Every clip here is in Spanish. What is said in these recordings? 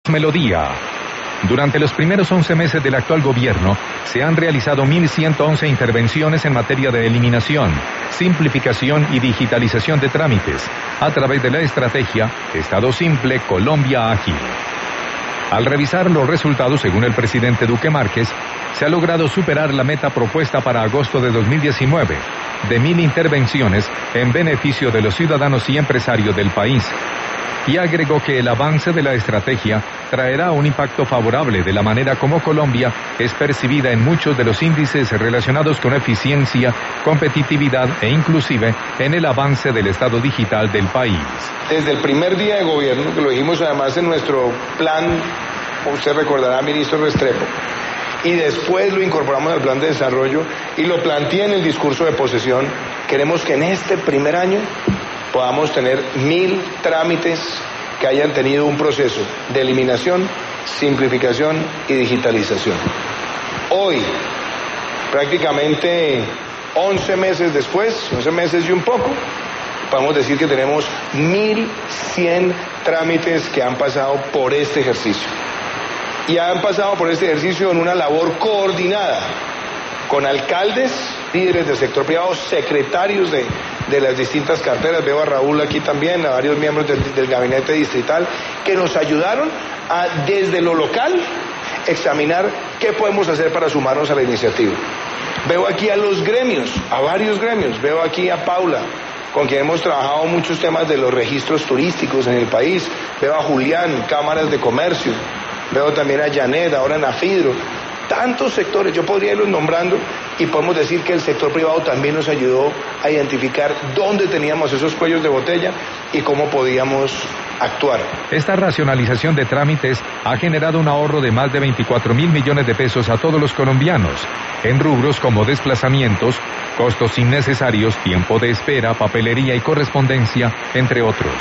Melodía. Durante los primeros 11 meses del actual gobierno, se han realizado 1.111 intervenciones en materia de eliminación, simplificación y digitalización de trámites, a través de la estrategia Estado Simple, Colombia Ágil. Al revisar los resultados, según el presidente Duque Márquez, se ha logrado superar la meta propuesta para agosto de 2019, de 1.000 intervenciones en beneficio de los ciudadanos y empresarios del país. Y agregó que el avance de la estrategia traerá un impacto favorable de la manera como Colombia es percibida en muchos de los índices relacionados con eficiencia, competitividad e inclusive en el avance del Estado digital del país. Desde el primer día de gobierno, que lo dijimos además en nuestro plan, usted recordará, ministro Restrepo, y después lo incorporamos al plan de desarrollo y lo planteé en el discurso de posesión, queremos que en este primer año podamos tener 1.000 trámites que hayan tenido un proceso de eliminación, simplificación y digitalización. Hoy, prácticamente 11 meses después, 11 meses y un poco, podemos decir que tenemos 1.100 trámites que han pasado por este ejercicio. Y han pasado por este ejercicio en una labor coordinada con alcaldes, líderes del sector privado, secretarios de las distintas carteras, veo a Raúl aquí también, a varios miembros del gabinete distrital, que nos ayudaron a, desde lo local, examinar qué podemos hacer para sumarnos a la iniciativa. Veo aquí a los gremios, a varios gremios, veo aquí a Paula, con quien hemos trabajado muchos temas de los registros turísticos en el país, veo a Julián, cámaras de comercio, veo también a Janet, ahora en Afidro, tantos sectores, yo podría irlos nombrando y podemos decir que el sector privado también nos ayudó a identificar dónde teníamos esos cuellos de botella y cómo podíamos actuar. Esta racionalización de trámites ha generado un ahorro de más de 24.000 millones de pesos a todos los colombianos, en rubros como desplazamientos, costos innecesarios, tiempo de espera, papelería y correspondencia, entre otros.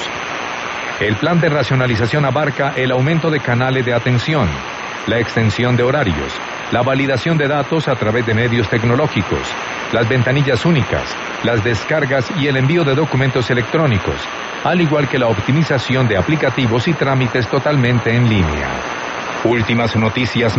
El plan de racionalización abarca el aumento de canales de atención, la extensión de horarios, la validación de datos a través de medios tecnológicos, las ventanillas únicas, las descargas y el envío de documentos electrónicos, al igual que la optimización de aplicativos y trámites totalmente en línea. Últimas noticias.